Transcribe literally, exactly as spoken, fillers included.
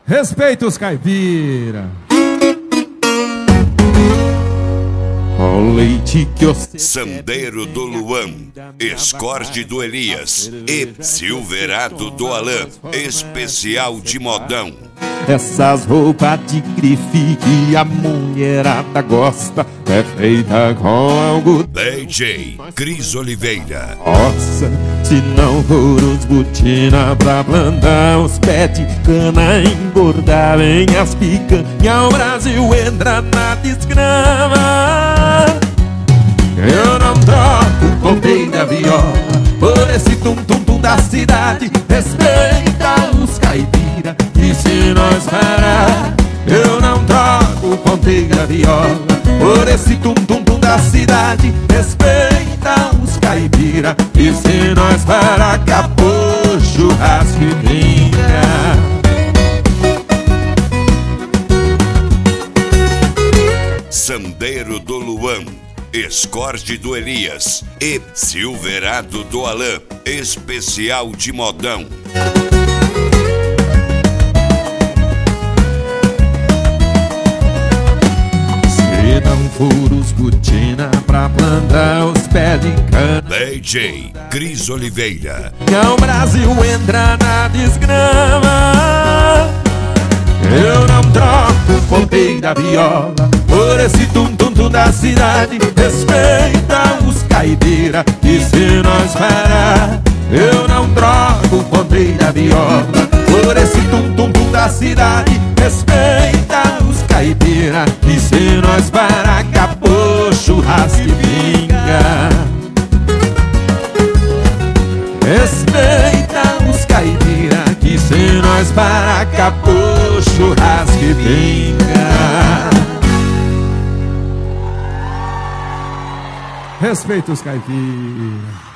Respeita os caipira. O leite que você... Sandeiro do Luan, Escorde do Elias e Silverado do Alain, especial de modão. Essas roupas de grife que a mulherada gosta é feita com algo... D J Cris Oliveira. Nossa, se não for os botina pra plantar os pés de cana, engordar bem as picanha, o Brasil entra na desgrama. Eu não troco o ponteio da viola por esse tum-tum-tum da cidade. Respeita os caipira, e se nós parar, eu não troco o ponteio da viola por esse tum-tum-tum da cidade. Respeita os caipira, e se nós parar, acabou churrasco e brinca. Sandeiro do Luan, Escorde do Elias e Silverado do Alain, especial de modão. Se não for os botina pra plantar os pés de cana, D J Cris Oliveira. o Brasil entra na desgrama. Eu não troco o ponteio da viola por esse tum-tum-tum da cidade. Respeita os caipira, e se nós parar, eu não troco o ponteio da viola por esse tum-tum-tum da cidade. Respeita os caipira, e se nós parar, acabou churrasco e pinga. Respeita os caipira, que se nós parar, acabou churrasco e pinga. Respeita os caipira.